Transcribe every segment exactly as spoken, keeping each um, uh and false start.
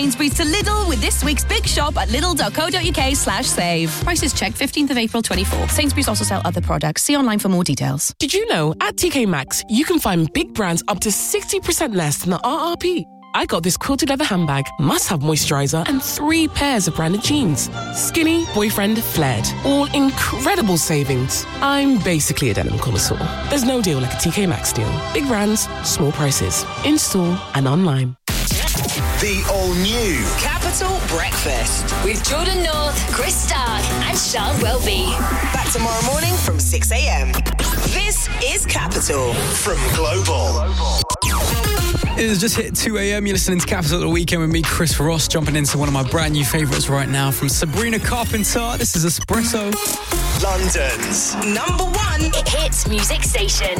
Sainsbury's to Lidl with this week's big shop at lidl.co.uk slash save. Prices checked fifteenth of April twenty-four. Sainsbury's also sell other products. See online for more details. Did you know at T K Maxx, you can find big brands up to sixty percent less than the R R P? I got this quilted leather handbag, must-have moisturiser, and three pairs of branded jeans. Skinny, boyfriend, flared. All incredible savings. I'm basically a denim connoisseur. There's no deal like a T K Maxx deal. Big brands, small prices. In-store and online. The all-new Capital Breakfast with Jordan North, Chris Stark and Sean Welby. Back tomorrow morning from six a.m. This is Capital from Global. It has just hit two a.m. You're listening to Capital at the Weekend with me, Chris Ross, jumping into one of my brand new favourites right now from Sabrina Carpenter. This is Espresso. London's number one hit music station.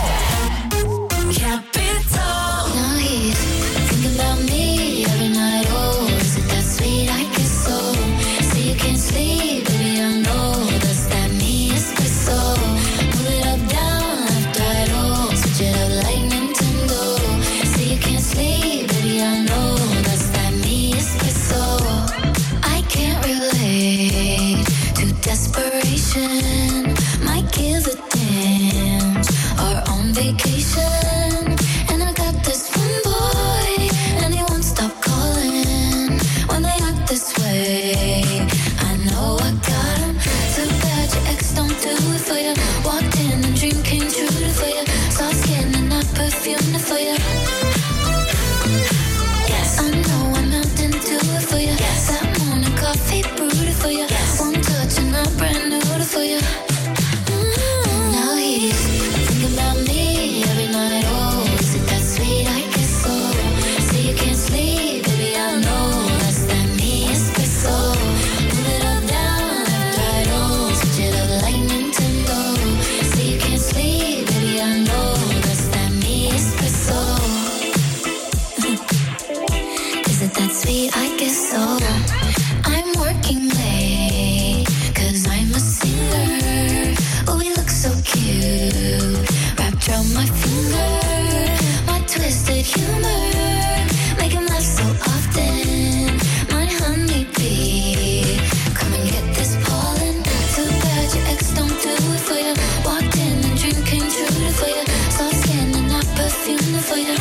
Capital. Now he's thinking about me every night. Oh, is it that sweet? I guess so. So you can't sleep, baby, I know. Does that mean espresso? Move it up, down, left, right, oh. Switch it up like Nintendo. So you can't sleep, baby, I know. Does that mean espresso? I can't relate to desperation. Might give a damn. Or on vacation. And I got this one boy, and he won't stop calling when they act this way. I know I got him. Too bad your ex don't do it for you. Walked in and dream came true for you. Soft skin and not perfume for you. Yes, I know I'm Mountain Dew for you. Yes, that morning coffee brewed for you. Yes, one touch and I'm brand new for you. Mm-hmm. Now he's thinking about me every night. Oh, is it that sweet? I guess so. So you can't sleep, baby, I know. That's that me espresso. Move it up, down, left, right, oh. Switch it up like Nintendo. So you can't sleep, baby, I know. That's that me espresso. Is it that sweet? I guess so. I'm working late, cause I'm a singer. Oh, we look so cute. Wrapped around my finger. My twisted humor. Make him laugh so often. My honeybee. Come and get this pollen. Too bad your ex don't do it for you. Walked in and dream came true for you. Soft skin and not perfume for you.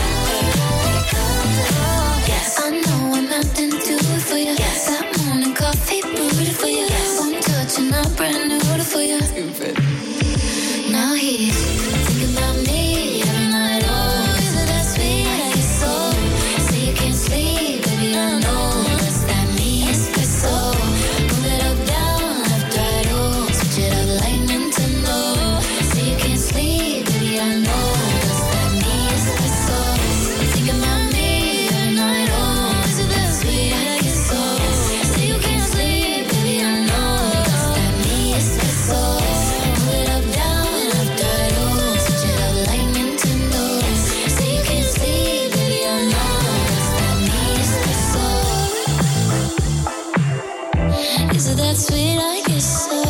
Yes, I know I'm Mountain Dew for you. Yes, that morning coffee brewed for you. Yes, one touch and I'm brand new for you. Stupid. Now he's thinking about me every night. Oh, is it that sweet? I guess so. So you can't sleep, baby, I know. That's that me espresso. Move it up, down, left, right, oh. Switch it up like Nintendo. So you can't sleep, baby, I know. That's that me espresso. Thinking about me every night. Oh, is it that sweet? I guess so. So you can't sleep, baby, I know. That's that me espresso. Move it up, down, left, right, oh. Switch it up like Nintendo. So you can't sleep, baby, I know. That's that me espresso. Is it that sweet? I guess so.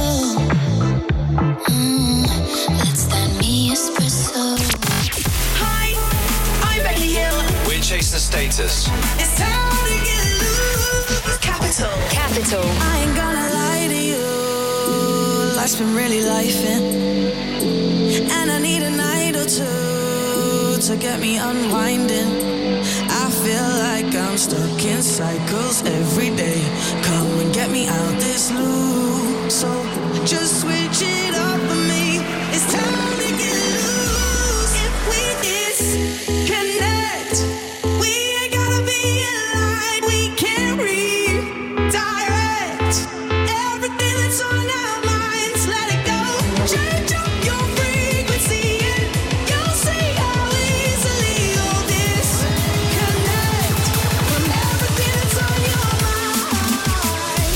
Mm, that's that me espresso. Hi, I'm Becky Hill. We're chasing status. It's time to get loose. Capital. Capital. I ain't gonna lie to you. Life's been really lifing, and I need a night or two to get me unwinding. I feel like I'm stuck in cycles every day. Come and get me out this loop. So just switch it up for me. It's time to get loose. If we disconnect, we ain't gotta be aligned. We can redirect everything that's on our minds. Let it go. Change up your frequency and you'll see how easily you'll disconnect from everything that's on your mind.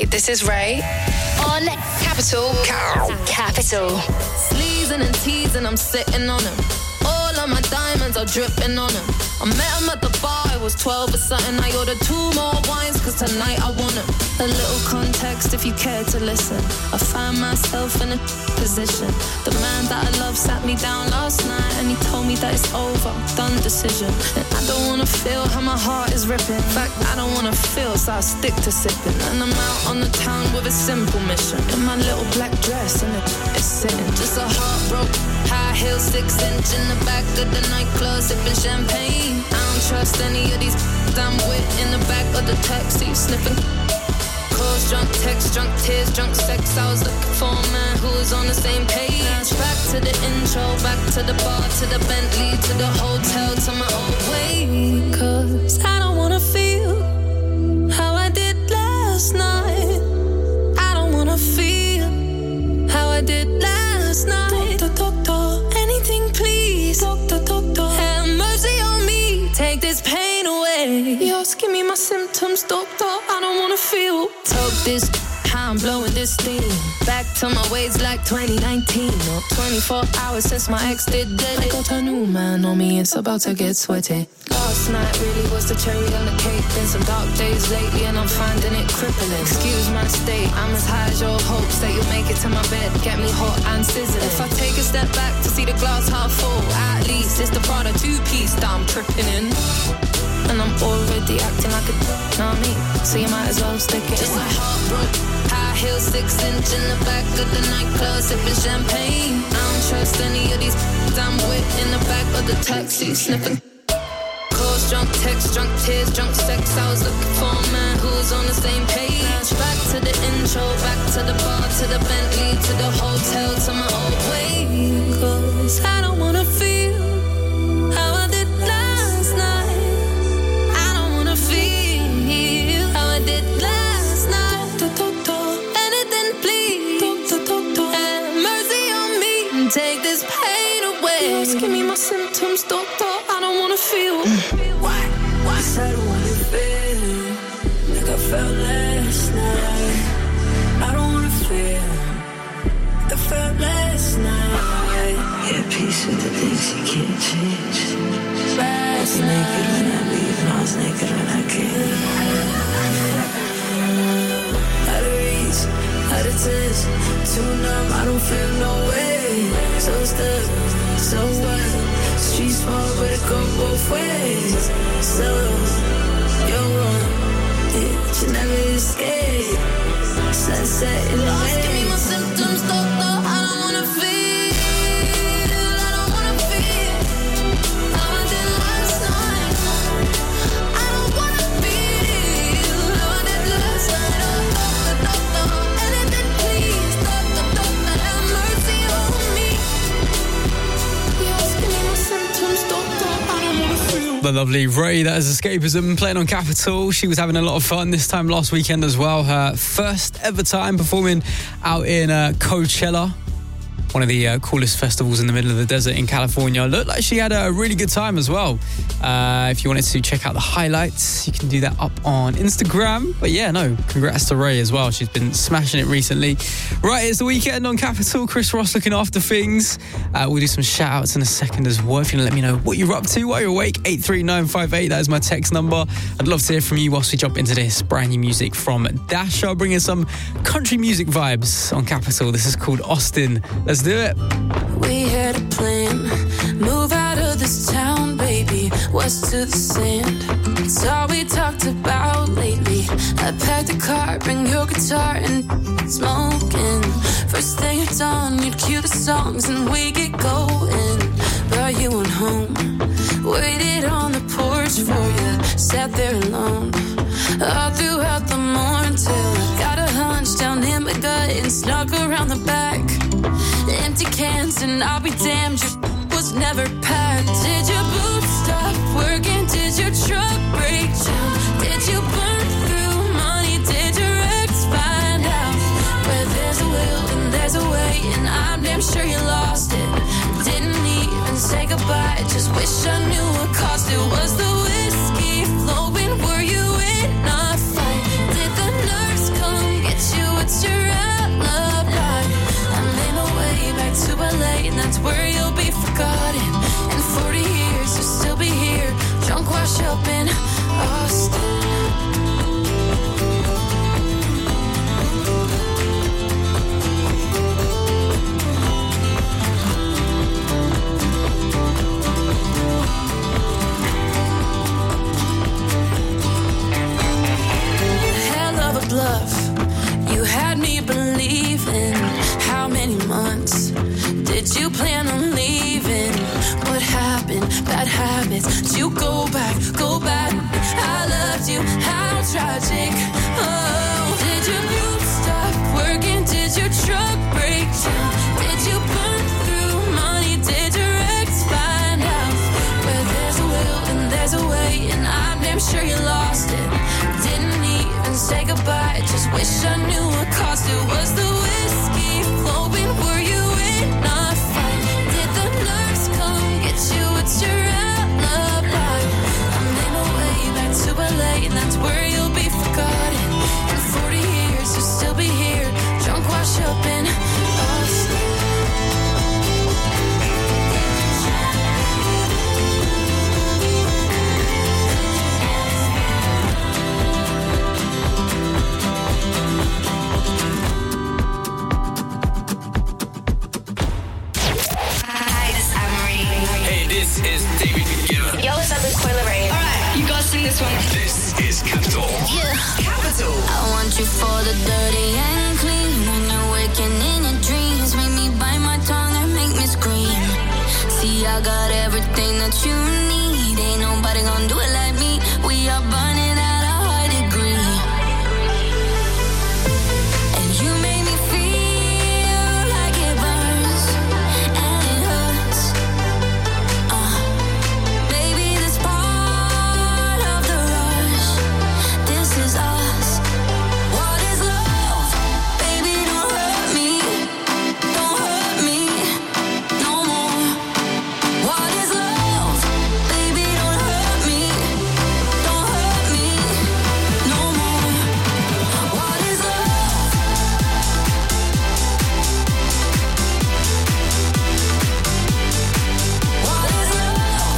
Hey, this is Ray on Capital. Capital. Sleazing and teasing, I'm sitting on him. All of my diamonds are dripping on him. I met him at the bar, I was twelve or something. I ordered two more wines, cause tonight I want him. A little context if you care to listen. I find myself in a position. The man that I love sat me down last night and he told me that it's over, done decision. And I don't wanna feel how my heart is ripping. In fact, I don't wanna feel, so I stick to sipping. And I'm out on the town with a simple mission. In my little black dress and it's sitting. Just a heartbroken high heel, six inch in the back of the nightclub, sipping champagne. I don't trust any of these I'm with in the back of the taxi, sniffing. Calls, drunk texts, drunk tears, drunk sex. I was looking for a man who was on the same page. Back to the intro, back to the bar, to the Bentley, to the hotel, to my old way. Cause I don't wanna feel how I did last night. I don't wanna feel how I did last night. Doctor, doctor, anything please. Doctor, doctor, have mercy on me. Take this pain away. Just give me my symptoms, doctor. I don't wanna feel. Talk this, how I'm blowing this steam. Back to my ways like twenty nineteen. Or twenty-four hours since my ex did dead. I got a new man on me, it's about to get sweaty. Last night really was the cherry on the cake. Been some dark days lately and I'm finding it crippling. Excuse my state, I'm as high as your hopes that you'll make it to my bed. Get me hot and sizzling. If I take a step back to see the glass half full, at least it's the Prada two-piece that I'm tripping in. And I'm already acting like a know what I mean? So you might as well stick it. Just a heartbroken high heel, six inch in the back of the nightclub, sipping champagne. I don't trust any of these I'm with in the back of the taxi, sniffing. Calls, drunk texts, drunk tears, drunk sex. I was looking for a man who was on the same page. Back to the intro, back to the bar, to the Bentley, to the hotel, to my old way. Cause I don't wanna feel how I did last night. I don't wanna feel how I did last night. Doctor, doctor, anything please. Doctor, doctor, have mercy on me and take this pain away. Just give me my symptoms, doctor. I don't wanna feel. Why? Why? I don't wanna feel like I felt last night. I don't wanna feel like I felt last night. Yeah, peace with the things you can't change. I was naked when I leave and I was naked when I came. Out of reach, out of touch, too numb, I don't feel no way. So stuck, so what? Street small, but it go both ways. So, you're wrong, yeah, but you never escape. Sunset in the Lost, way. give me my symptoms, doctor. I don't wanna feel. I don't wanna feel how I did last night. I don't wanna feel how I did last night. Oh, doctor, doctor, anything please. Doctor, doctor, have mercy on me. Just give me my symptoms, doctor. I don't wanna feel. The lovely Ray, that is Escapism, playing on Capital. She was having a lot of fun this time last weekend as well. Her first ever time performing out in uh, Coachella, one of the uh, coolest festivals in the middle of the desert in California. Looked like she had a really good time as well. Uh, if you wanted to check out the highlights, you can do that up on Instagram. But yeah, no, congrats to Ray as well. She's been smashing it recently. Right, it's the weekend on Capital. Chris Ross looking after things. Uh, we'll do some shout outs in a second as well. If you want to let me know what you're up to while you're awake, eight three nine five eight, that is my text number. I'd love to hear from you whilst we jump into this brand new music from Dasha, bringing some country music vibes on Capital. This is called Austin. Let's do it. We had a plan, move out of this town, baby, west to the sand. It's all we talked about lately. I packed a car, bring your guitar and smoking. First thing at dawn, you'd cue the songs and we get going. Brought you on home, waited on the porch for you, sat there alone all throughout the morning till I got a hunch down in my gut and snuck around the back. Empty cans and I'll be damned, your was never packed. Did your boots stop working? Did your truck break down? Did you burn through money? Did your ex find out? Where there's a will and there's a way, and I'm damn sure you lost it. Didn't even say goodbye, just wish I knew what cost it. Was the whiskey flowing? Were you in a fight? Did the nurse come get Did you plan on leaving? What happened? Bad habits. Did you go back? Go back. I loved you. How tragic. Oh, did your group stop working? Did your truck break down? Did you burn through money? Did your ex find out? Where there's a will and there's a way, and I'm damn sure you lost it. Didn't even say goodbye. Just wish I knew what cost it. Was the whiskey flowing? Were you in a fight? Did the nurse come get you? What's your alibi? I made my way back to L A, and that's where you'll be forgotten. In forty years, you'll still be here, drunk, wash up in Austin. This is David Guetta. Yo, what's up? It's Coi Leray. Alright, you guys sing this one. This is Capital. Yeah. Capital. I want you for the dirty and clean. When you're waking in your dreams, make me bite my tongue and make me scream. See, I got everything that you need. Ain't nobody gonna do it like me. We are burning at a high degree. And you make me feel like it burns and it hurts. Uh, baby, this part of the rush. This is us. What is love? Baby, don't hurt me. Don't hurt me no more. What is love? Baby, don't hurt me. Don't hurt me no more. What is love? What is love?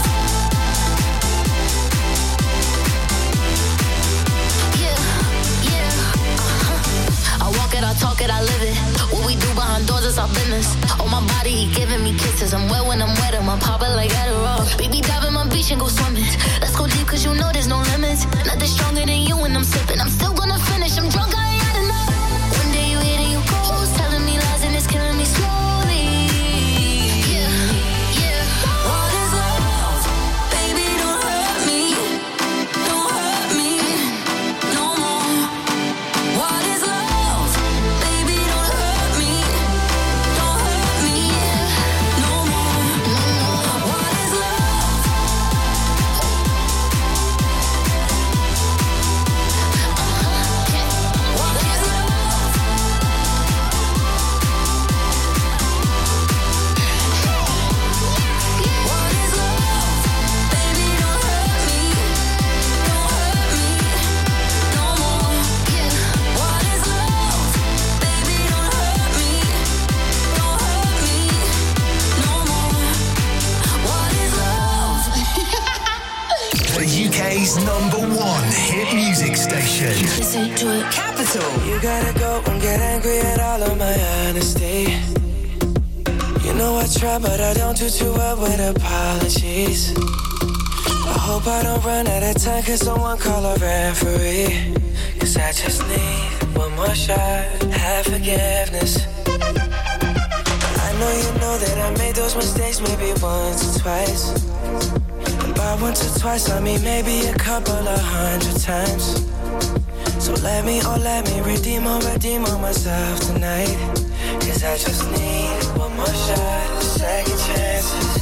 Yeah, yeah, uh-huh. I walk it, I talk it, I live it. What we do behind doors is our business. On my body, he giving me kisses. I'm wet when I'm wet, I'm a popper like Adderall. Baby, dive in my beach and go swimming. Let's go deep, cause you know there's no limits. Nothing stronger than you when I'm sipping. I'm still gonna finish, I'm drunk, I ain't had enough. One day you hit and you ghost, telling me lies and it's killing me slowly. Yeah, yeah. What is love? Baby, don't hurt me. Don't hurt me no more. What is love? Baby, don't hurt me. Don't hurt me no more. What is love? What is love? What is love? Baby, don't hurt me. Don't hurt me no more. What is love? Baby, don't hurt me. Don't hurt me no more. What is love? The U K's number one hit music station. Listen to it. Capital. You gotta go and get angry at all of my honesty. You know I try, but I don't do too well with apologies. I hope I don't run out of time, cause someone call a referee. Cause I just need one more shot, have forgiveness. I know you know that I made those mistakes maybe once or twice. And by once or twice, I mean maybe a couple of hundred times. So let me, oh let me redeem or redeem on myself tonight. Cause I just need one more shot, second chances.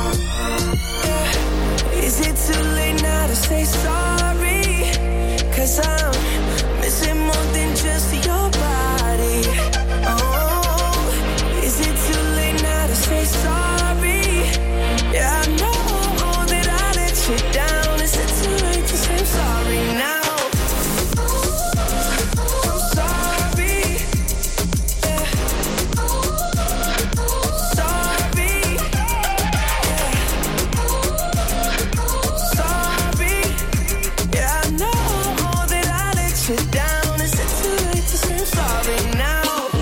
Yeah. Is it too late now to say sorry? Cause I'm missing more than just your body. Oh, is it too late now to say sorry? Yeah, I know that I let you down. Is it too late to say I'm sorry now? I'm sorry. Yeah. Sorry. Yeah. Sorry. Yeah, I know that I let you down. Is it too late to say I'm sorry now?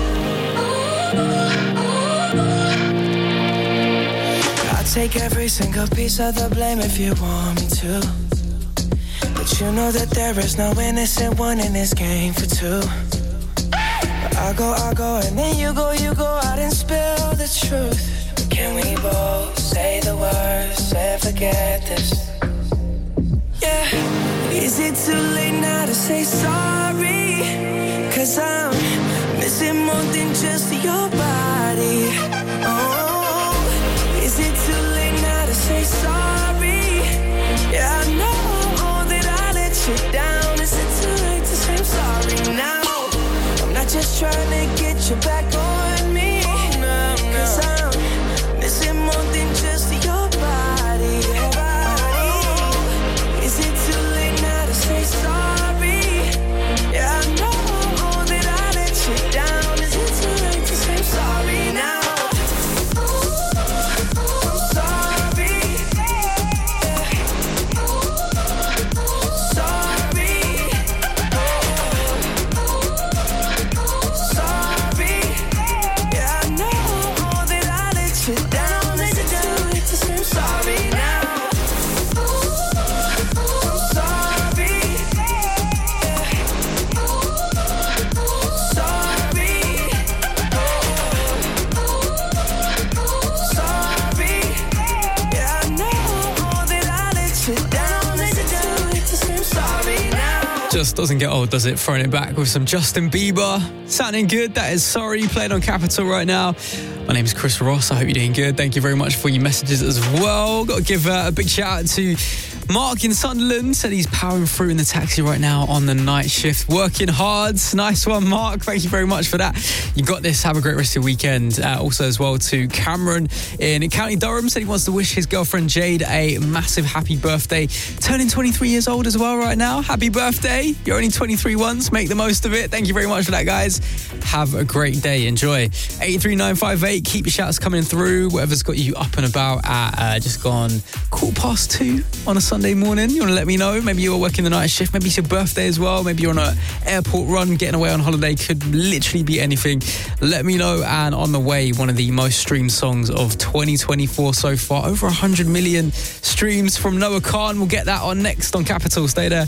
I'll take every single piece of the blame if you want me to. But you know that there is no innocent one in this game for two. But I go, I go, and then you go, you go out and spill the truth. Can we both say the words and forget this? Yeah. Is it too late now to say sorry? Cause I'm missing more than just your body. Oh, is it too late now to say sorry? Yeah, I know that I let you down. Is it too late to say I'm sorry now? I'm not just trying to get you back on me. Cause I'm missing more than just your body. Oh, is it too late now to say sorry? Yeah, I know that I let you down. Is it too late to say I'm sorry now? I'm sorry. Sorry. Sorry. Yeah, I know that I let you down. Is it too late to say I'm sorry now? I'm sorry. Sorry. Sorry. Yeah, I know that I let you down. Is it too late to say I'm sorry now? Just doesn't get old, does it? Throwing it back with some Justin Bieber. Sounding good. That is Sorry, playing on Capital right now. My name is Chris Ross. I hope you're doing good. Thank you very much for your messages as well. Got to give uh, a big shout out to Mark in Sunderland. Said he's powering through in the taxi right now on the night shift. Working hard. Nice one, Mark. Thank you very much for that. You got this. Have a great rest of your weekend. Uh, also as well to Cameron in County Durham. Said he wants to wish his girlfriend Jade a massive happy birthday. Turning twenty-three years old as well right now. Happy birthday. You're only twenty-three once. Make the most of it. Thank you very much for that, guys. Have a great day. Enjoy. eight three nine five eight. Keep your shouts coming through. Whatever's got you up and about at uh, just gone quarter past two on a Sunday morning. You want to let me know? Maybe you're working the night shift. Maybe it's your birthday as well. Maybe you're on an airport run, getting away on holiday. Could literally be anything. Let me know. And on the way, one of the most streamed songs of twenty twenty-four so far. Over one hundred million streams from Noah Khan. We'll get that on next on Capital. Stay there.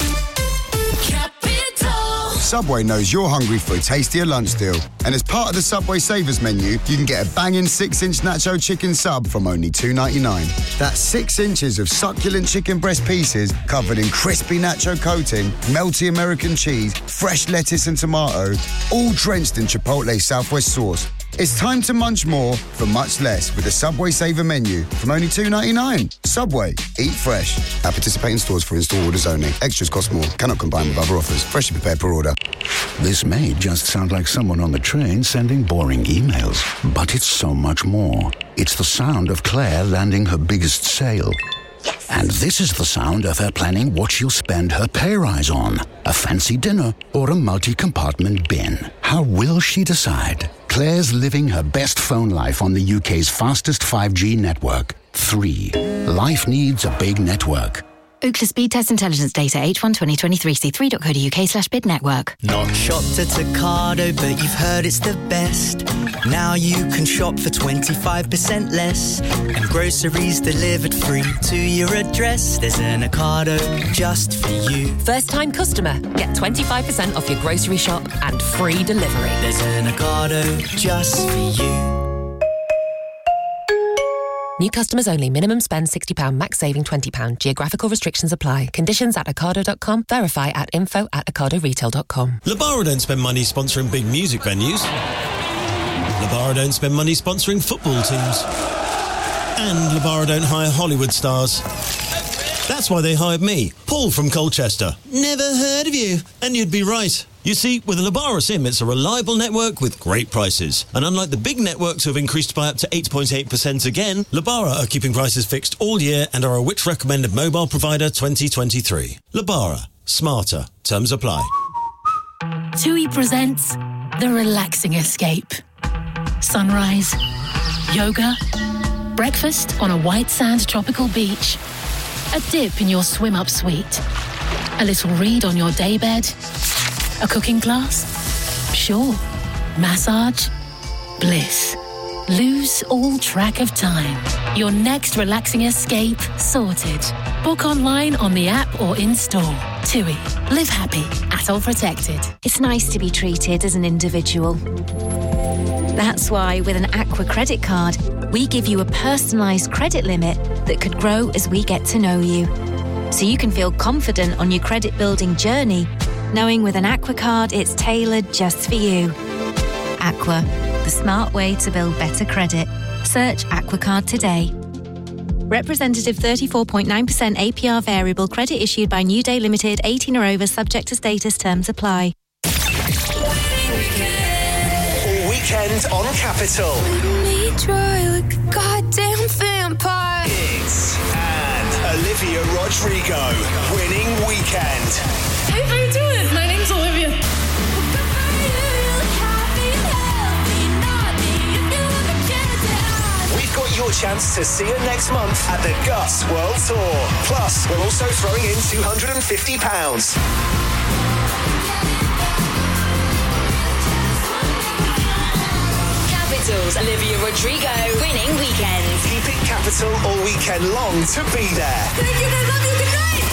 Subway knows you're hungry for a tastier lunch deal. And as part of the Subway Savers menu, you can get a banging six-inch nacho chicken sub from only two ninety-nine. That's six inches of succulent chicken breast pieces covered in crispy nacho coating, melty American cheese, fresh lettuce and tomato, all drenched in Chipotle Southwest sauce. It's time to munch more for much less with the Subway Saver menu from only two ninety-nine. Subway. Eat fresh. At participating stores for in-store orders only. Extras cost more. Cannot combine with other offers. Freshly prepared per order. This may just sound like someone on the train sending boring emails, but it's so much more. It's the sound of Claire landing her biggest sale. Yes. And this is the sound of her planning what she'll spend her pay rise on. A fancy dinner or a multi-compartment bin. How will she decide? Claire's living her best phone life on the U K's fastest five G network. Three. Life needs a big network. Ookla Speed Test Intelligence Data H one twenty twenty-three C three dot co dot uk slash bid network. Not shopped at Ocado, but you've heard it's the best. Now you can shop for twenty-five percent less. And groceries delivered free to your address. There's an Ocado just for you. First time customer, get twenty-five percent off your grocery shop and free delivery. There's an Ocado just for you. New customers only. Minimum spend sixty pounds, max saving twenty pounds. Geographical restrictions apply. Conditions at ocado dot com. Verify at info at ocado retail dot com. Labara don't spend money sponsoring big music venues. Labara don't spend money sponsoring football teams. And Labara don't hire Hollywood stars. That's why they hired me, Paul from Colchester. Never heard of you. And you'd be right. You see, with a Labara SIM, it's a reliable network with great prices. And unlike the big networks who have increased by up to eight point eight percent again, Labara are keeping prices fixed all year and are a Which Recommended Mobile Provider twenty twenty-three. Labara. Smarter. Terms apply. TUI presents The Relaxing Escape. Sunrise, yoga, breakfast on a white sand tropical beach, a dip in your swim-up suite, a little read on your daybed, a cooking class? Sure. Massage? Bliss. Lose all track of time. Your next relaxing escape sorted. Book online on the app or in-store. TUI. Live happy. Atoll protected. It's nice to be treated as an individual. That's why with an Aqua credit card, we give you a personalised credit limit that could grow as we get to know you. So you can feel confident on your credit building journey, knowing with an Aqua card it's tailored just for you. Aqua, the smart way to build better credit. Search Aqua Card today. Representative thirty-four point nine percent A P R variable credit issued by New Day Limited, eighteen or over, subject to status, terms apply. All weekend on Capital. Me dry like a goddamn vampire. Giggs and Olivia Rodrigo winning weekend. Hey, how you doing? My name's Olivia. We've got your chance to see her next month at the Gus World Tour. Plus, we're also throwing in two hundred fifty pounds. Capital's Olivia Rodrigo winning weekend. Keep it Capital all weekend long to be there. Thank you, guys. Love you. Good night.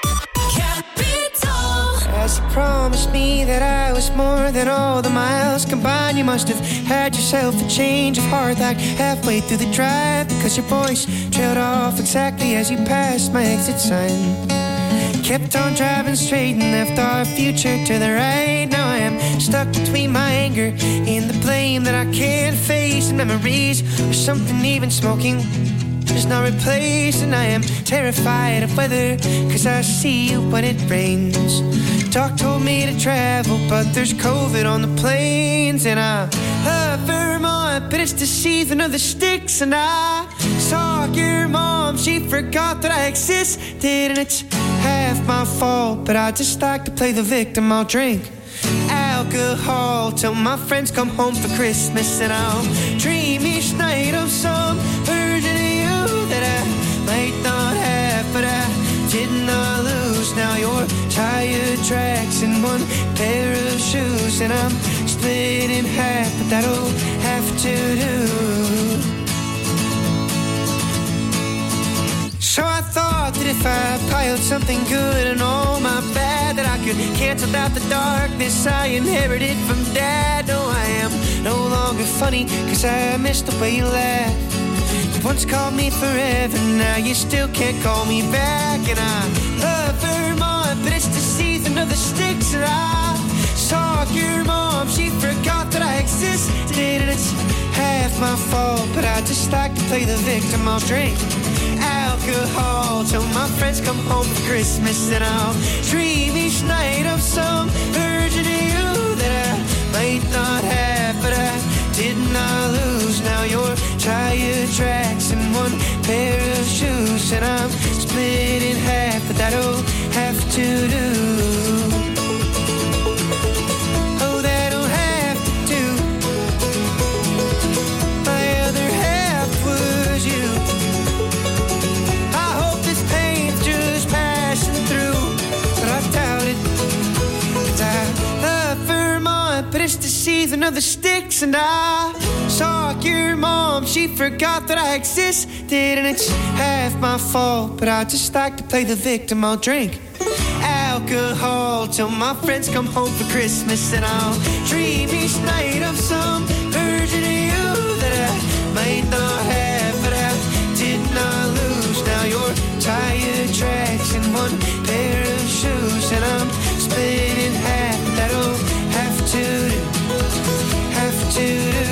As you promised me that I was more than all the miles combined, you must have had yourself a change of heart like halfway through the drive, because your voice trailed off exactly as you passed my exit sign. Kept on driving straight and left our future to the right. Now I am stuck between my anger and the blame that I can't face, and memories or something even smoking does not replace. And I am terrified of weather, cause I see you when it rains. Doc told me to travel, but there's COVID on the planes. And I love Vermont, but it's the season of the sticks. And I saw your mom, she forgot that I existed. And it's half my fault, but I just like to play the victim. I'll drink alcohol till my friends come home for Christmas. And I'll dream each night of some version of you that I might not have, but I did not lose. Now you're tired tracks in one pair of shoes, and I'm split in half, but that'll have to do. So I thought that if I piled something good and all my bad, that I could cancel out the darkness I inherited from Dad. No, I am no longer funny, cause I miss the way you laugh. You once called me forever, now you still can't call me back. And I love Vermont, but it's the season of the sticks. And I saw your mom, she forgot that I existed. And it's half my fault, but I just like to play the victim. I'll drink alcohol till my friends come home for Christmas. And I'll dream each night of some version of you that I might not have, but I did not lose. Now you're tired tracks in one pair of shoes, and I'm split in half, but that'll have to do. Oh, that'll have to do. My other half was you. I hope this pain's just passing through, but I doubt it. 'Cause I love Vermont, but it's the season of the sticks. And I saw your mom, she forgot that I existed. And it's half my fault, but I just like to play the victim. I'll drink alcohol till my friends come home for Christmas. And I'll dream each night of some version of you that I might not have, but I did not lose. Now you're tired tracks in one pair of shoes, and I'm split in half. That'll have to do, have to do.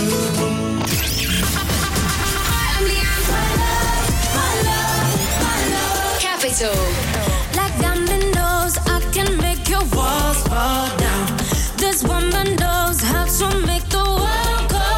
Capital. Like dominoes, I can make your walls fall down. This woman knows how to make the world go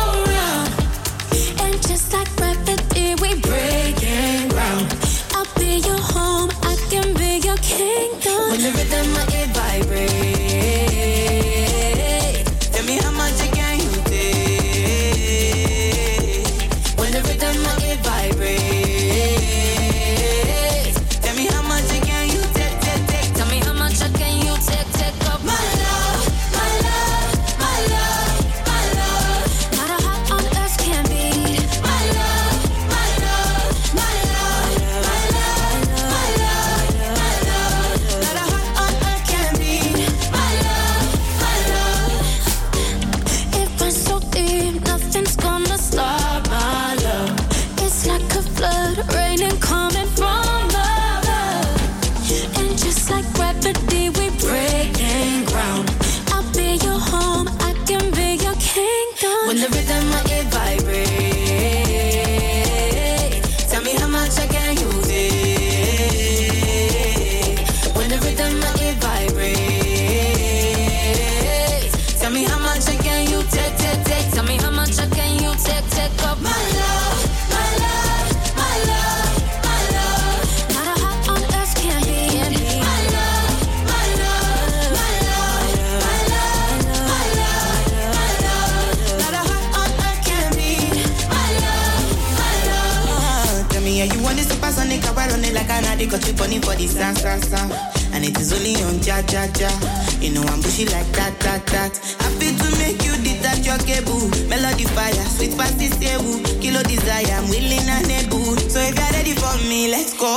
me like an addict, got you funny for the sound, sound, sound. And it is only on ja, ja, ja. You know I'm bushy like that, that, that. Happy to make you detach your cable. Melody fire, sweet past is stable. Kilo desire, I'm willing and able. So if you're ready for me, let's go.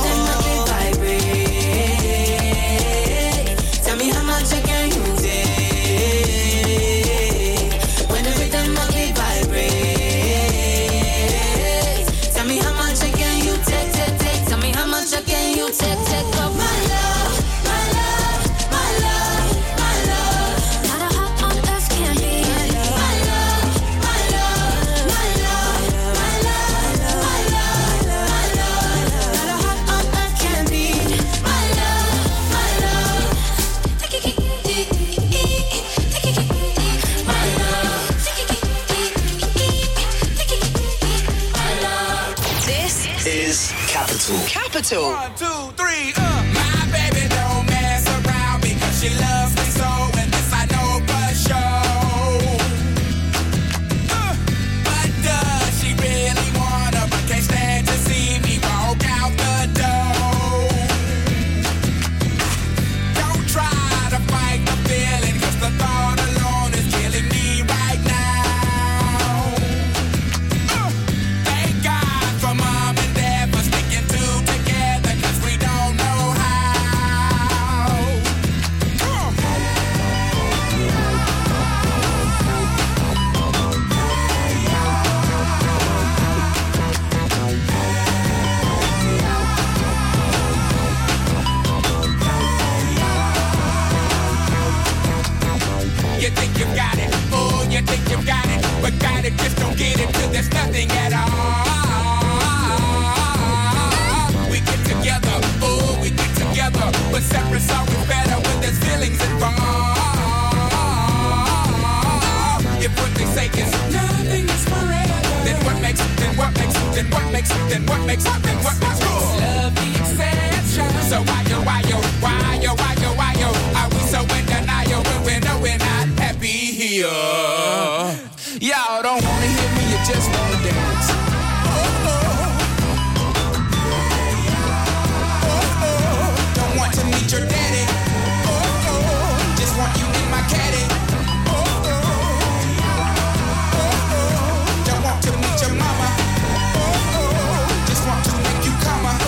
Vibrate. Tell me how much I can you take. When the rhythm of me vibrate. Tell me how much I can you take, take, take. Tell me how much I can you take, take off my love. Capital. Capital. One, two, three, uh. My baby don't mess around because she loves me so, and this I know for sure. Uh. But does she really wanna, but can't stand to see me walk out the door? Don't try to fight the feeling, cause the thought alone is killing me right now. Uh. Thank God for mom and dad for sticking together, cause we don't know how. Come on. You think you got it, oh, you think you got it, but got it, just don't get it till there's nothing at all. We get together, oh, we get together, but separate's always better when there's feelings involved. If what they say is nothing is forever, then what makes, then what makes, then what makes, then what makes, then what makes love the exception? So why yo, why yo, why yo, why yo, why yo, are we so in denial when we know we're not happy here? Y'all don't wanna hear me, you just wanna dance. Don't want to meet your daddy. Just want you in my caddy. Don't want to meet your mama. Just want to make you come. I'm,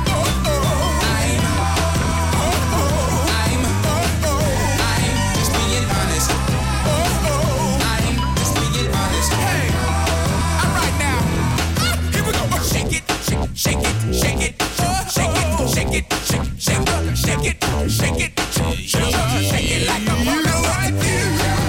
I'm, I'm just being honest. I'm just being honest. Hey, all right now. Here we go. Shake it, shake, shake it, shake it, shake it, shake it, shake, shake, shake it, shake it, shake, shake it like a roller right there.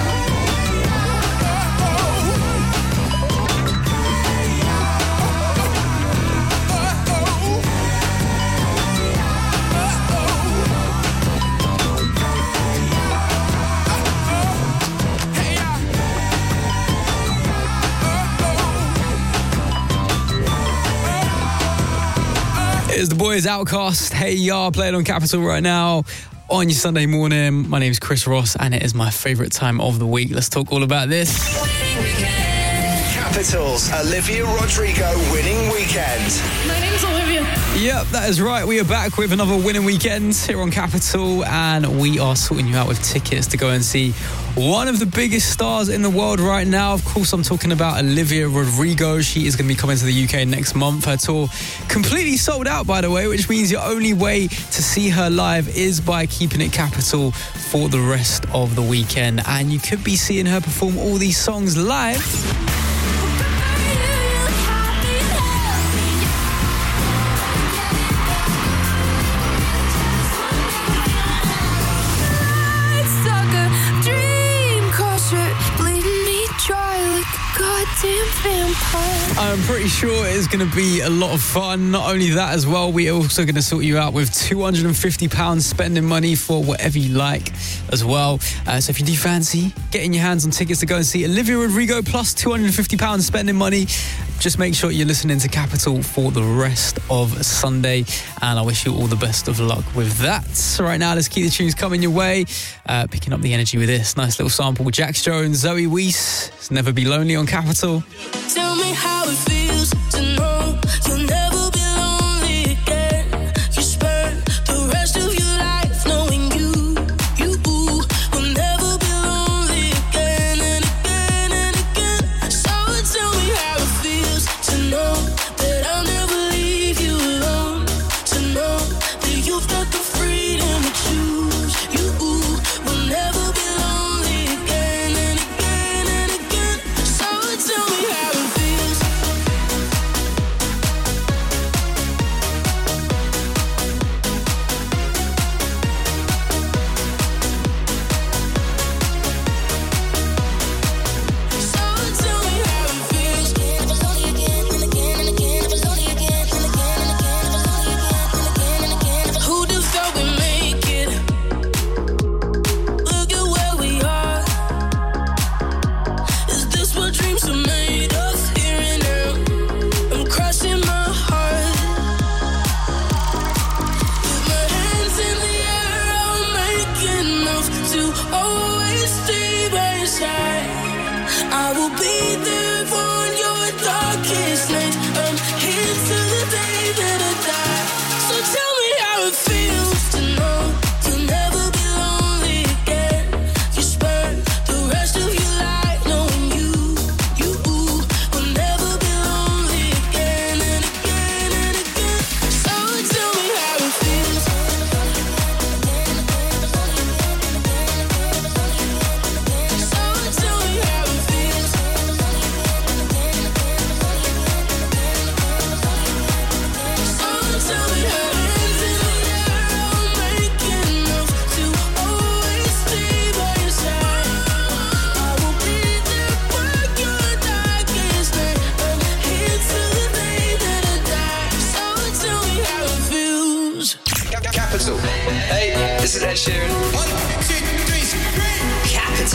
It's the boys Outcast. Hey ya, playing on Capital right now on your Sunday morning. My name's Chris Ross and it is my favourite time of the week. Let's talk all about this. Capital's Olivia Rodrigo winning weekend. My name's Olivia. Yep, that is right. We are back with another winning weekend here on Capital, and we are sorting you out with tickets to go and see one of the biggest stars in the world right now. Of course, I'm talking about Olivia Rodrigo. She is going to be coming to the U K next month. Her tour completely sold out, by the way, which means your only way to see her live is by keeping it Capital for the rest of the weekend. And you could be seeing her perform all these songs live. I'm pretty sure it's going to be a lot of fun. Not only that as well, we're also going to sort you out with two hundred fifty pounds spending money for whatever you like as well. Uh, so if you do fancy getting your hands on tickets to go and see Olivia Rodrigo plus two hundred fifty pounds spending money, just make sure you're listening to Capital for the rest of Sunday. And I wish you all the best of luck with that. So right now, let's keep the tunes coming your way. Uh, picking up the energy with this nice little sample with Jax Jones, Zoe Weiss. It's Never Be Lonely on Capital. Tell me how it feels to know you'll never be lonely again.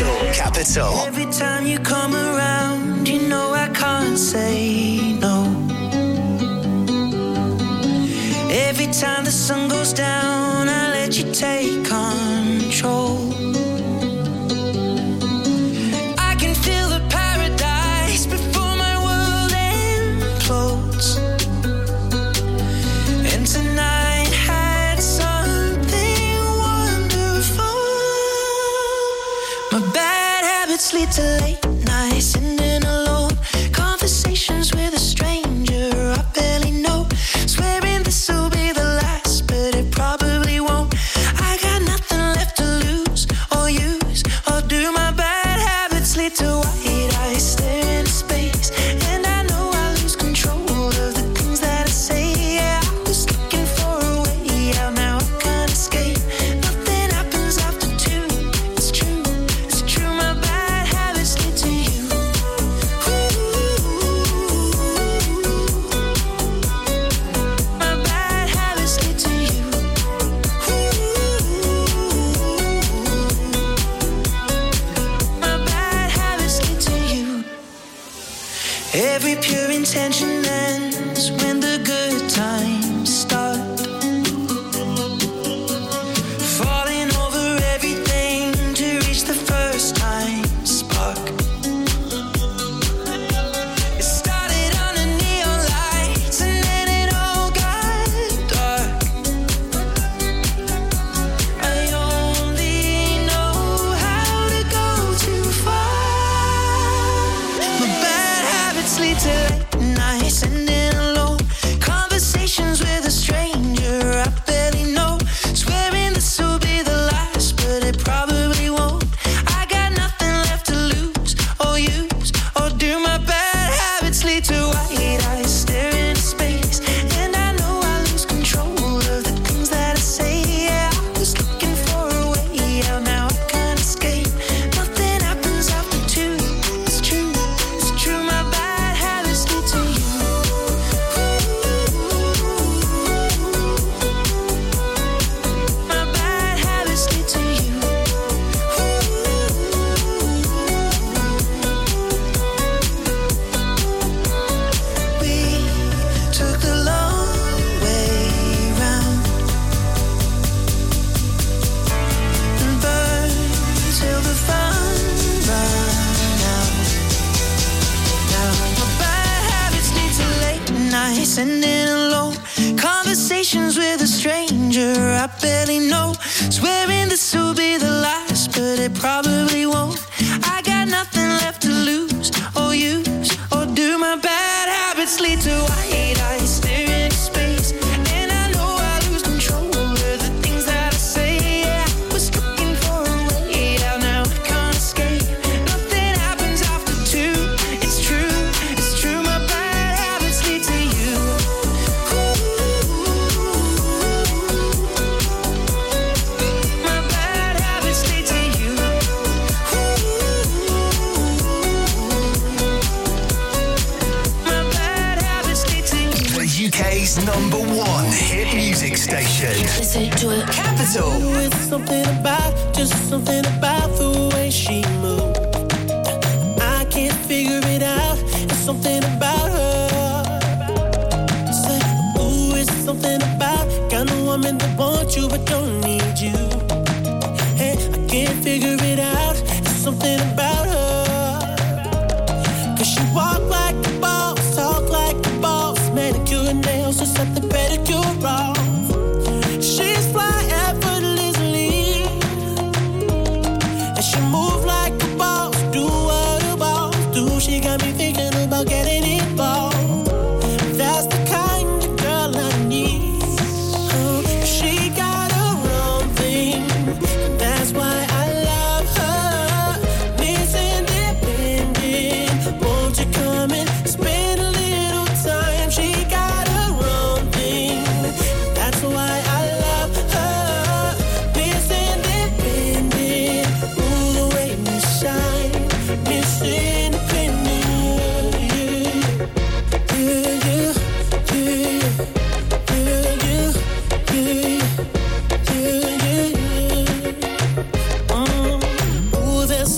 Capital, Capital. Every time you come around, you know I can't say no. Every time the sun goes down, I let you take control. I can feel the paradise before my world implodes. And tonight had something wonderful. My bad habits lead to late nights, sitting alone. Conversations with a stranger I barely know. Swearing this will be the last, but it probably won't. I got nothing left to lose or use or do. My bad habits lead to white eyes stare into space, and I know I lose control of the things that I say. Yeah, I was looking for a way out, now I can't escape. Nothing happens after two. It's true, it's true. My bad habits lead to you. My bad habits lead to you. My bad habits lead to you. Every pure intention ends when the good times start. Falling over everything to reach the first time spark. It started under neon lights and then it all got dark. I only know how to go too far. My bad habits lead to late nights, sitting alone. Conversations with a stranger I barely know. Swearing this will be the last, but it probably won't. I got nothing left to lose or use or do. My bad habits lead to white eyes staring into space, and I know I lose control of the things that I say. Yeah, I was looking for a way out, now I can't escape. Nothing happens after two. It's true, it's true. My bad habits lead to you. My bad habits lead to you. We took the long way round and burned till the fun ran out. Now my bad habits lead to late nights, sitting alone. Conversations with a stranger I barely know. Swearing this will be the last, but it probably won't. I got nothing left to lose or use or do. My bad habits lead to white eyes staring into space, and I know I lose control of the things that I say. Yeah, I was looking for a way out, now I can't escape. Nothing happens after two. It's true, it's true. My bad habits lead to you. My bad habits lead to you. My bad habits lead to you. The U K's number one hit music station. Listen to it. Capital. It's something about, just something about the way she moves. I can't figure it out. It's something about her. Say, ooh, it's something about kind of woman that wants you but don't need you. Hey, I can't figure it out. It's something about her. Cause she walk like a boss, talk like a boss, manicure and nails, just set the pedicure off. She's fly effortlessly, and she move like a boss, do what a boss do. She got me thinking about getting involved. That's the kind of girl I need. Oh, she got her own thing, that's why I love her. Miss Independent, won't you come and spend a little time? She got her own thing, that's why I love her. Miss Independent, ooh, the way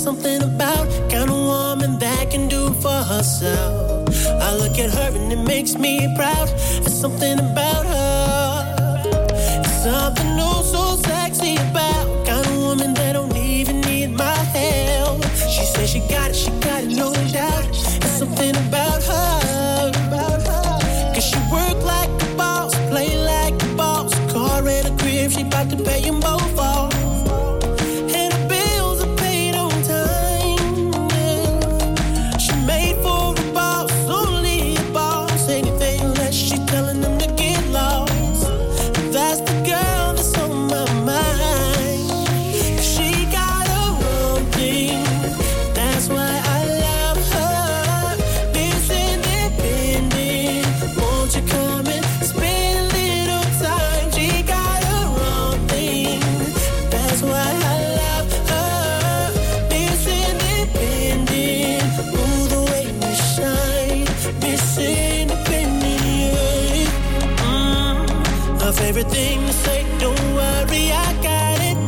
something about kind of woman that can do for herself. I look at her and it makes me proud. There's something about her. It's something oh so sexy about kind of woman that don't even need my help. She says she got it, she got it, no doubt. There's something about her, about her. Cause she work like a boss, play like a boss. Car and a crib, she about to pay them both off. And her bills are paid on time, yeah. She made for a boss, only a boss. Anything less, she telling them to get lost. That's the girl that's on my mind. She got her own thing. That's why I love her. This independent. Won't you come and spend a little time? She got her own thing. That's why I love her. This independent. Ooh, the way we shine. This independent. Mm. Her favorite thing to say, don't worry, I got it.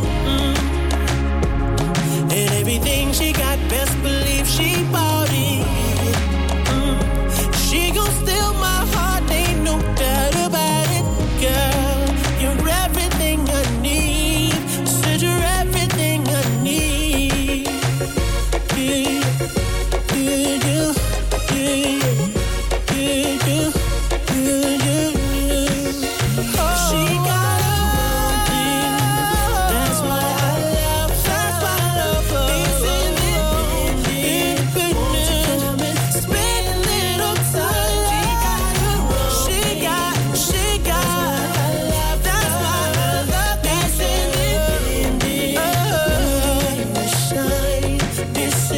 Mm. And everything she got, best believe she bought it. Mm. She gon' steal my heart, ain't no doubt about it. Girl, you're everything I need. Said you're everything I need. Yeah, yeah, yeah, yeah, yeah, yeah, yeah, yeah, yeah. Oh, she got her thing. That's why I love her. That's why I love her. This independent. Won't you come and spend a little time? She got, she got, I love. That's why I love this independent. Oh, shine. This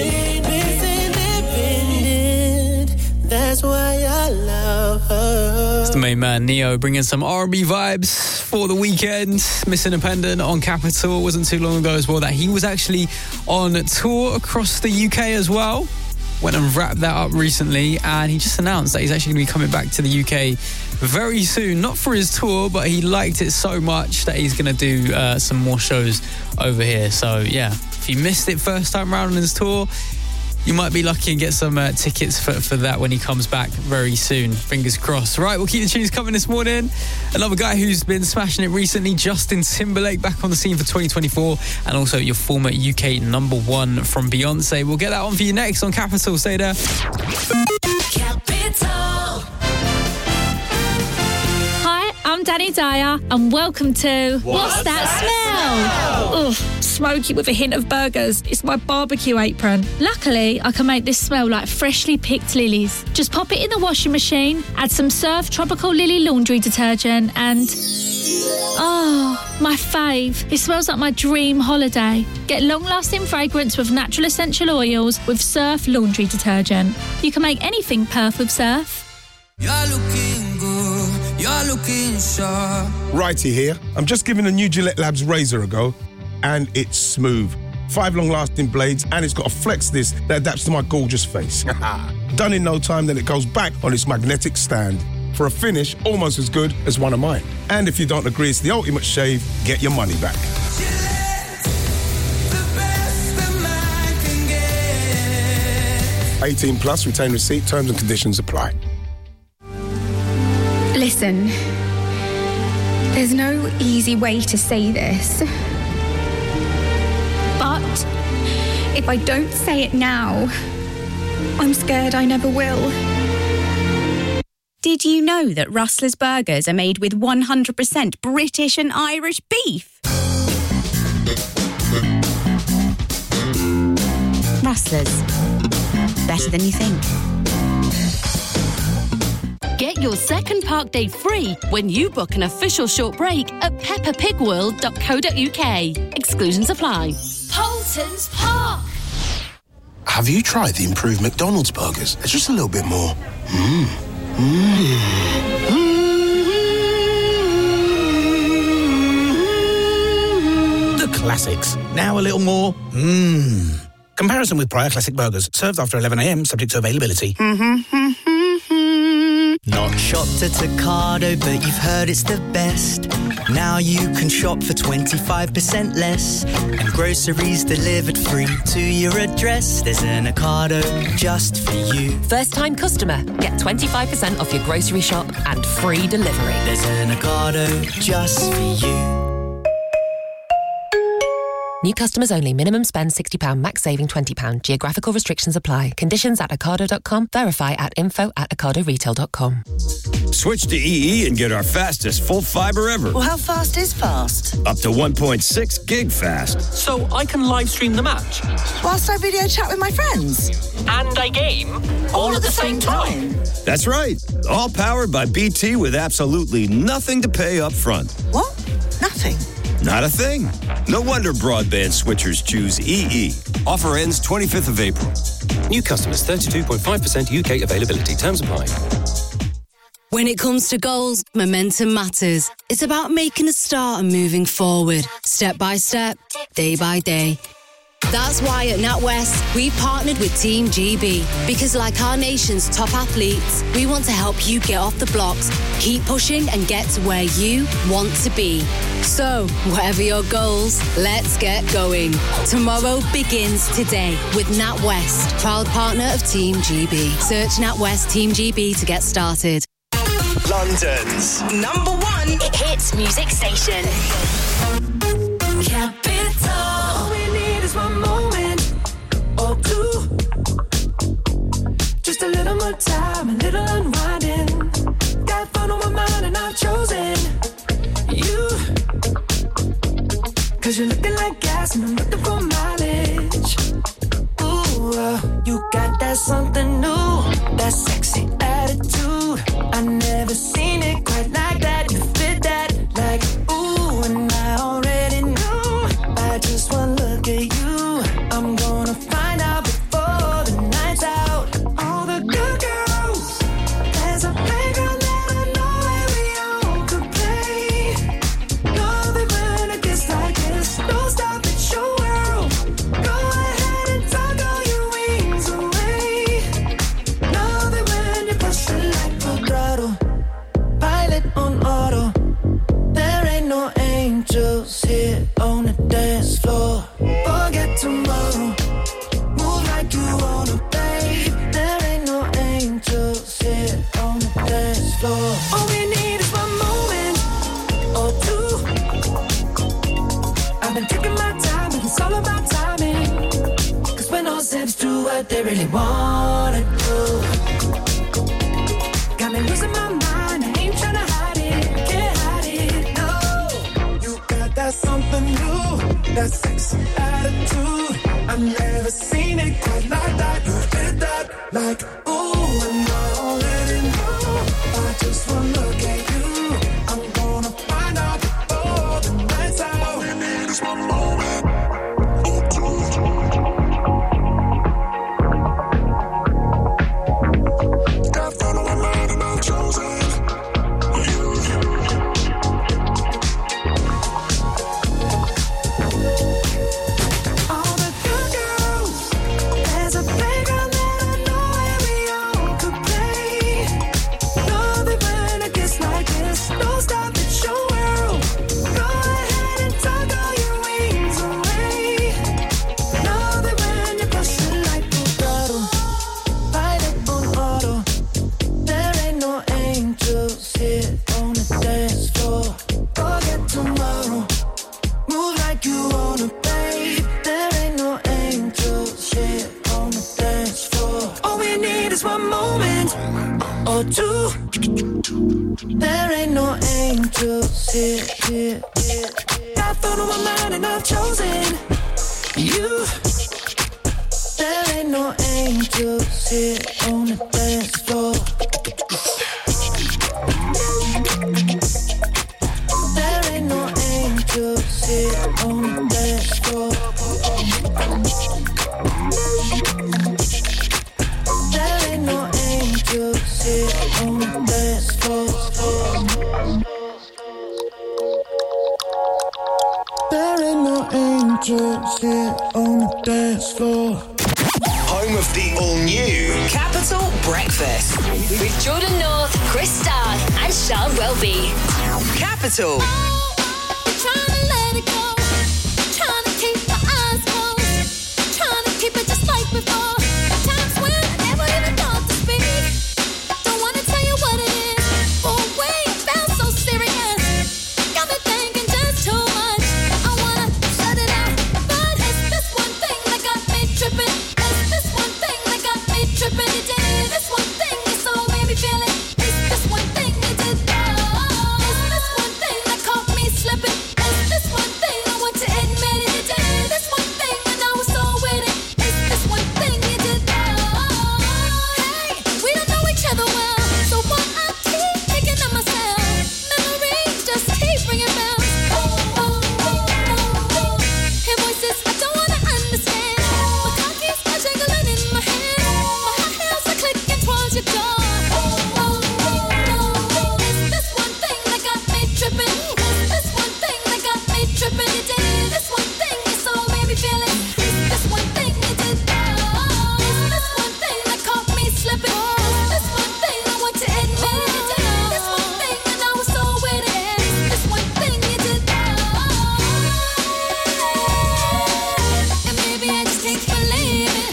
independent. That's why I love her. It's the main man, Neo, bringing some R and B vibes for the weekend. Miss Independent on Capital. It wasn't too long ago as well that he was actually on tour across the U K as well. Went and wrapped that up recently, and he just announced that he's actually going to be coming back to the U K very soon. Not for his tour, but he liked it so much that he's going to do uh, some more shows over here. So yeah, if you missed it first time round on his tour, you might be lucky and get some uh, tickets for, for that when he comes back very soon. Fingers crossed. Right, we'll keep the tunes coming this morning. Another guy who's been smashing it recently, Justin Timberlake, back on the scene for twenty twenty-four. And also your former U K number one from Beyonce. We'll get that on for you next on Capital. Stay there. Capital. Hi, I'm Danny Dyer, and welcome to What's, What's That, that Smell? Ugh, smoky with a hint of burgers. It's my barbecue apron. Luckily, I can make this smell like freshly picked lilies. Just pop it in the washing machine, add some Surf Tropical Lily laundry detergent, and oh, my fave. It smells like my dream holiday. Get long-lasting fragrance with natural essential oils with Surf laundry detergent. You can make anything perf with Surf. You're looking good, you're looking sharp. Righty here. I'm just giving the new Gillette Labs razor a go, and it's smooth. Five long-lasting blades, and it's got a flex disc that adapts to my gorgeous face. Done in no time, then it goes back on its magnetic stand for a finish almost as good as one of mine. And if you don't agree it's the ultimate shave, get your money back. eighteen plus, retain receipt, terms and conditions apply. Listen, there's no easy way to say this, but if I don't say it now, I'm scared I never will. Did you know that Rustler's burgers are made with one hundred percent British and Irish beef? Rustler's. Better than you think. Get your second park day free when you book an official short break at peppa pig world dot co dot uk. Exclusions apply. Polton's Park. Have you tried the improved McDonald's burgers? They're just a little bit more. Mmm. Mmm. The classics. Now a little more. Mmm. Comparison with prior classic burgers. Served after eleven a.m. subject to availability. Mm-hmm. Not shopped at Ocado, but you've heard it's the best. Now you can shop for twenty-five percent less. And groceries delivered free to your address. There's an Ocado just for you. First time customer, get twenty-five percent off your grocery shop and free delivery. There's an Ocado just for you. New customers only. Minimum spend sixty pounds, max saving twenty pounds. Geographical restrictions apply. Conditions at ocado dot com. Verify at info at ocado retail dot com. Switch to E E and get our fastest full fibre ever. Well, how fast is fast? Up to one point six gig fast. So I can live stream the match? Whilst I video chat with my friends? And I game? All, all at the same time? time? That's right. All powered by B T with absolutely nothing to pay up front. What? Nothing? Not a thing. No wonder broadband switchers choose E E. Offer ends twenty-fifth of April. New customers, thirty-two point five percent U K availability. Terms apply. When it comes to goals, momentum matters. It's about making a start and moving forward, step by step, day by day. That's why at NatWest, we've partnered with Team G B. Because like our nation's top athletes, we want to help you get off the blocks, keep pushing and get to where you want to be. So, whatever your goals, let's get going. Tomorrow begins today with NatWest, proud partner of Team G B. Search NatWest Team G B to get started. London's number one hit music station. Capital. All we need is one moment or two. Just a little more time, a little unwinding. Got fun on my mind and I've chosen you. Cause you're looking like gas and I'm looking for mileage. Ooh, uh, you got that something new, that sexy attitude. I never seen it quite like that. You fit that like ooh, and I already knew. I just one look at you, I'm gonna find out before the night's out. All the good girls, there's a playground that I know where we all could play. Love it when it gets like this. Don't stop, it's your world. Go ahead and tuck all your wings away. Love it when you push it like full throttle. Pilot on auto. There ain't no angels here on the dance floor. Forget tomorrow. Move like you wanna, babe. There ain't no angels here on the dance floor. All we need is one moment or two. I've been taking my time, and it's all about timing. Cause when all said do what they really wanna do. Got me losing my mind, I ain't tryna hide it, can't hide it, no. You got that something new, that sexy attitude. I've never seen it quite like that. You did that like ooh, and I already know. I just wanna look at you, I'm gonna find out before the night's out. All we need is one moment. Got fun on my mind and I've chosen you. All the good girls, there's a playground that I know where we all could play. Love it when it gets like this. Don't stop, it's your world. Go ahead and tuck all your wings away. Love it when you push it like full throttle. Pilot on auto. There ain't no angels here on the dance floor. Forget tomorrow. Move like you wanna, babe. There ain't no angels here on the dance floor. All we need is one moment or two. There ain't no angels here, here, here. Got fun on my mind and I've chosen you. There ain't no angels here on the dance floor. There ain't no angels here on the dance floor. There ain't no angels here on the dance floor. There ain't no angels here on the dance floor. home of the all-new Capital Breakfast with Jordan North, Chris Stark, and Sean Welby. Capital. Trying to let it go, trying to keep my eyes closed, trying to keep it just like before. Times when I never even thought to speak. Don't wanna tell you what it is, for a way it felt so serious. Got me thinking just too much. I wanna shut it out, but it's this one thing that got me tripping. It's this one thing that got me tripping. It did this one thing that so made me feel it. It's this one thing that did. Oh, it's this one thing that caught me slipping. It's this one thing I want to admit it. It did this one thing and I was so with it. It's this one thing you did. Oh, hey, we don't know each other well, so why I keep thinking of myself. Memories just keep ringing bells. Oh, oh, oh, oh, oh. Hear voices I don't wanna understand. My car keeps on jingling in my hand. My high heels are clicking towards your door. Oh, oh, oh, oh. It's this one thing that got me tripping. It's this one thing that got me tripping. It did this one thing that so made me feel it. It's this one thing you did. Oh, it's this one thing that caught me slipping. It's this one thing I want to admit it. It did this one thing and I was so with it. It's this one thing you did. And maybe I just can't believe it.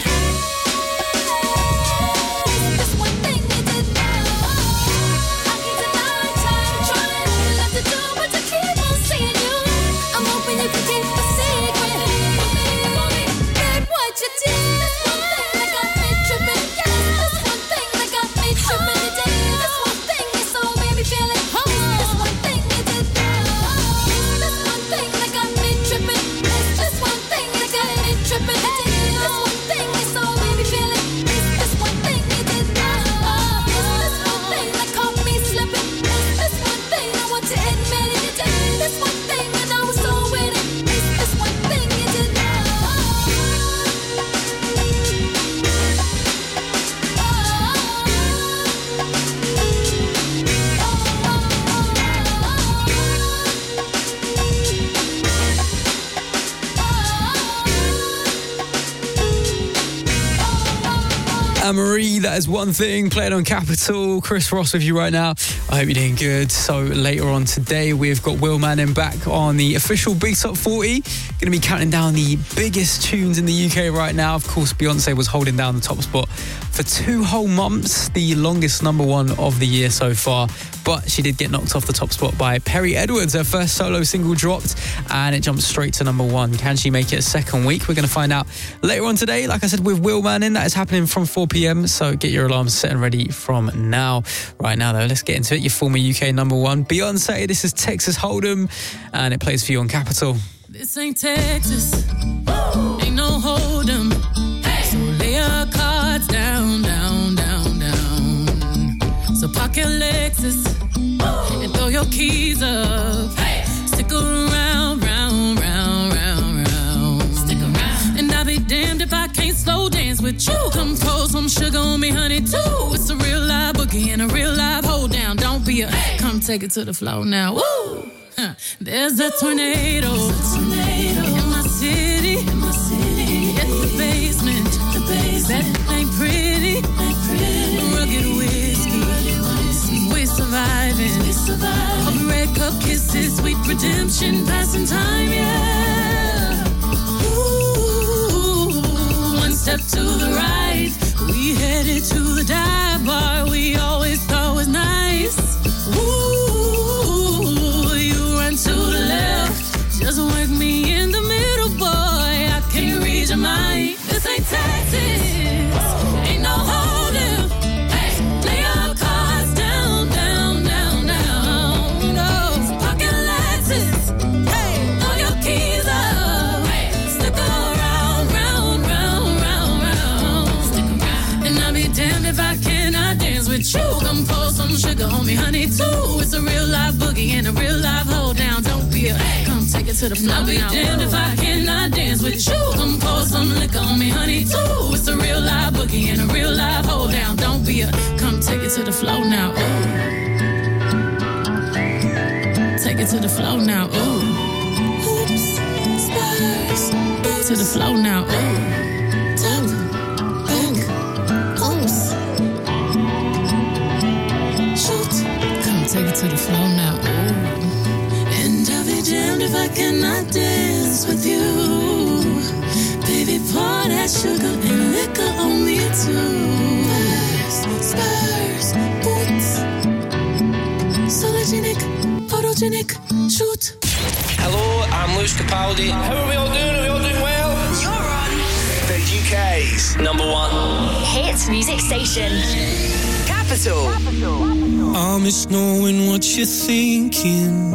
It's this one thing you did. I can't deny, tired of trying, left to do but to keep on seeing you. I'm hoping you can keep a secret. Babe, what you did. This one thing that got me tripping. This one thing that got me tripping. It did this one thing that so made me feel it. This one thing you did. This one thing that got me tripping. This one thing that got me tripping. It did this one thing that so made me feel it. This one thing you did. This one thing that caught me slipping. This one thing I want to admit it. It did this one thing and I was so with it. This one thing you did. Anne-Marie, that is one thing, playing on Capital. Chris Ross with you right now. I hope you're doing good. So later on today, we've got Will Manning back on the official Big Top forty. Going to be counting down the biggest tunes in the U K right now. Of course, Beyonce was holding down the top spot for two whole months, the longest number one of the year so far. But she did get knocked off the top spot by Perry Edwards. Her first solo single dropped and it jumped straight to number one. Can she make it a second week? We're going to find out later on today. Like I said, with Will Manning, that is happening from four p.m. So get your alarms set and ready from now. Right now, though, let's get into it. Your former U K number one, Beyonce. This is Texas Hold'em and it plays for you on Capital. This ain't Texas, ain't no Hold'em. So lay your cards down, down, down, down. So park your Lexus and throw your keys up. Stick around, round, round, round, round. Stick around. And I'll be damned if I can't slow dance with you. Come pour some sugar on me, honey, too. It's a real live boogie and a real live hold down. Don't be a, come take it to the floor now. Woo! Huh. There's a tornado, tornado in my city, in my city. It's the basement, the basement. That ain't pretty, ain't pretty. Rugged whiskey, rugged whiskey. We're surviving, we're surviving. Of red cup kisses, sweet redemption, passing time, yeah. Ooh, one step to the right, we headed to the dive bar we always thought was nice. Ooh. To the left, just work me in the middle, boy. I can't read your mind. This ain't Texas, ain't no hold'em. Hey, lay your cards down, down, down, down. No, pocket Lexus. Hey, throw your keys up. Hey, stick around, round, round, round, round. Stick around. And I'll be damned if I cannot dance with you. Come pour some sugar on me, honey, too. It's a real live boogie and a real live hold down. Don't be a, come take it to the floor. I'll be damned if I cannot dance with you. Come pour some liquor on me, honey, too. It's a real live boogie and a real live hold down. Don't be a, come take it to the floor now. Ooh. Take it to the floor now. Ooh. Oops, spurs. To the floor now. Ooh. Top. Ooh. dance with you. Baby, pour that sugar and liquor on me too. Spurs, spurs, boots. Sologenic, photogenic, shoot. Hello, I'm Lewis Capaldi. How are we all doing? Are we all doing well? You're on The U K's number one hit music station. Capital. I miss knowing what you're thinking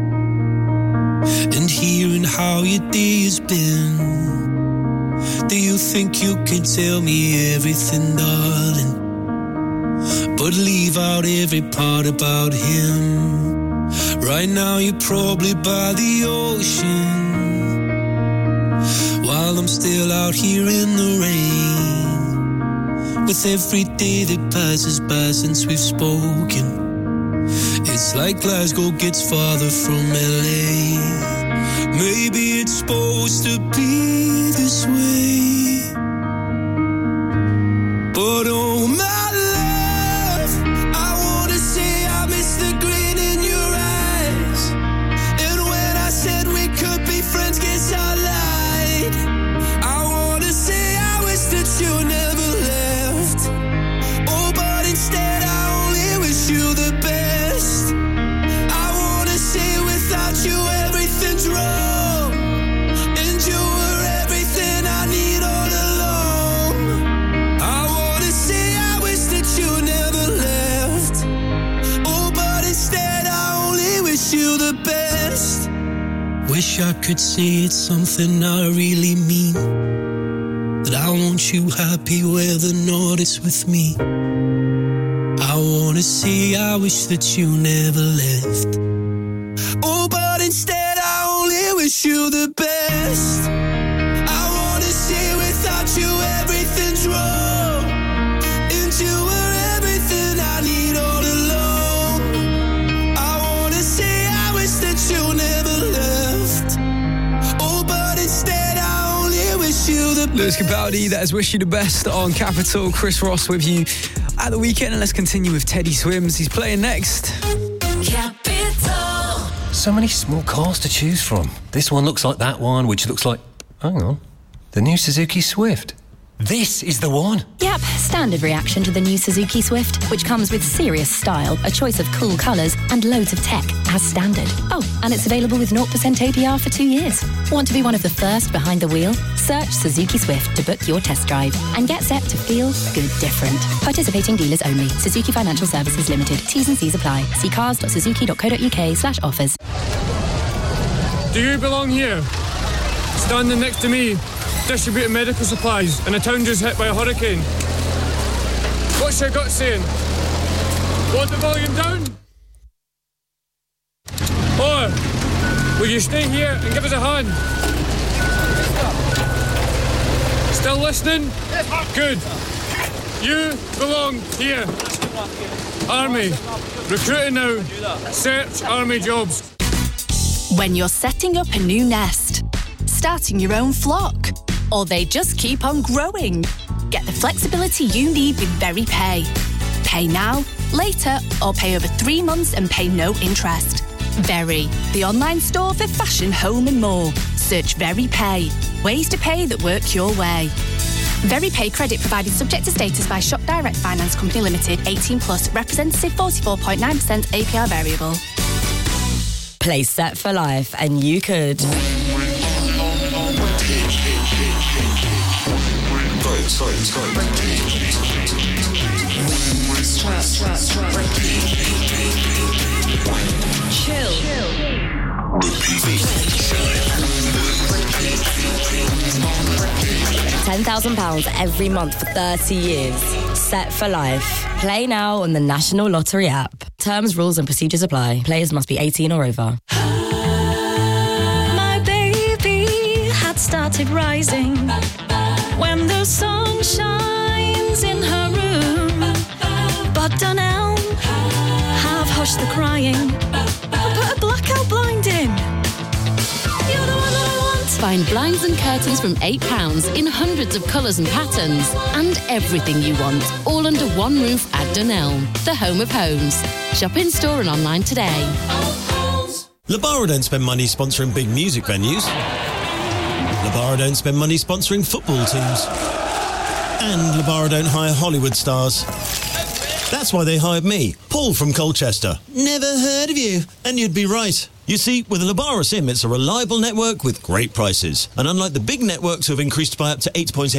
and hearing how your day has been. Do you think you can tell me everything, darling, but leave out every part about him? Right now you're probably by the ocean, while I'm still out here in the rain. With every day that passes by since we've spoken, it's like Glasgow gets farther from L A. Maybe it's supposed to be this way, but oh my love, I wanna say I miss the grin in your eyes. And when I said we could be friends, guess I lied. I wanna say I wish that you never left. Oh, but instead I only wish you the best. I wanna say without you everything's wrong, and you were everything I need all along. I wanna say I wish that you never left. Oh, but instead I only wish you the best. Wish I could say it's something I really mean, that I want you happy whether or not it's with me. I wanna say I wish that you never left. Oh, but instead I only wish you the best. I wanna say without you everything's wrong, and you were everything I need all along. I wanna say I wish that you never left. Oh, but instead I only wish you the best. Lewis Capaldi, that is Wish You the Best on Capital. Chris Ross with you at the weekend, and let's continue with Teddy Swims. He's playing next. Capital. So many small cars to choose from. This one looks like that one, which looks like... Hang on. The new Suzuki Swift. This is the one. Yep, standard reaction to the new Suzuki Swift, which comes with serious style, a choice of cool colours, and loads of tech as standard. Oh, and it's available with zero percent A P R for two years. Want to be one of the first behind the wheel? Search Suzuki Swift to book your test drive and get set to feel good different. Participating dealers only. Suzuki Financial Services Limited. T's and C's apply. See cars dot suzuki dot co dot uk slash offers. Do you belong here? Standing next to me, distributing medical supplies in a town just hit by a hurricane. What's your gut saying? Want the volume down? Or will you stay here and give us a hand? Still listening? Good. You belong here. Army. Recruiting now. Search Army jobs. When you're setting up a new nest, starting your own flock, or they just keep on growing, get the flexibility you need with VeryPay. Pay now, later, or pay over three months and pay no interest. Very, the online store for fashion, home and more. Search VeryPay. Ways to pay that work your way. VeryPay credit provided subject to status by Shop Direct Finance Company Limited, eighteen plus, representative forty-four point nine percent A P R variable. Play Set for Life and you could. Chill. ten thousand pounds every month for thirty years. Set for Life. Play now on the National Lottery app. Terms, rules and procedures apply. Players must be eighteen or over. My baby had started rising when the sun shines in her room. But Donnell have hushed the crying and put a blackout blind in. You're the one that I want. Find blinds and curtains from eight pounds in hundreds of colours and patterns. And everything you want, all under one roof at Donnell, the home of homes. Shop in store and online today. Labara don't spend money sponsoring big music venues. Labara don't spend money sponsoring football teams. And Labara don't hire Hollywood stars. That's why they hired me, Paul from Colchester. Never heard of you. And you'd be right. You see, with a Labara SIM, it's a reliable network with great prices. And unlike the big networks who have increased by up to eight point eight